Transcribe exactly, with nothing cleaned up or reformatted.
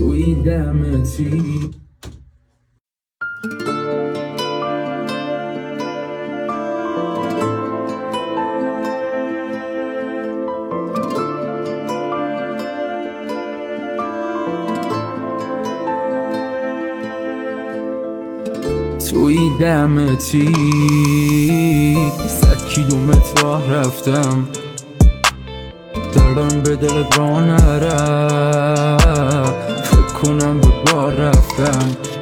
توی دمتی. توی دمتی صد کیلومتر راه رفتم، دلم به دلت راه نرفت، فکر کنم به بار رفتم.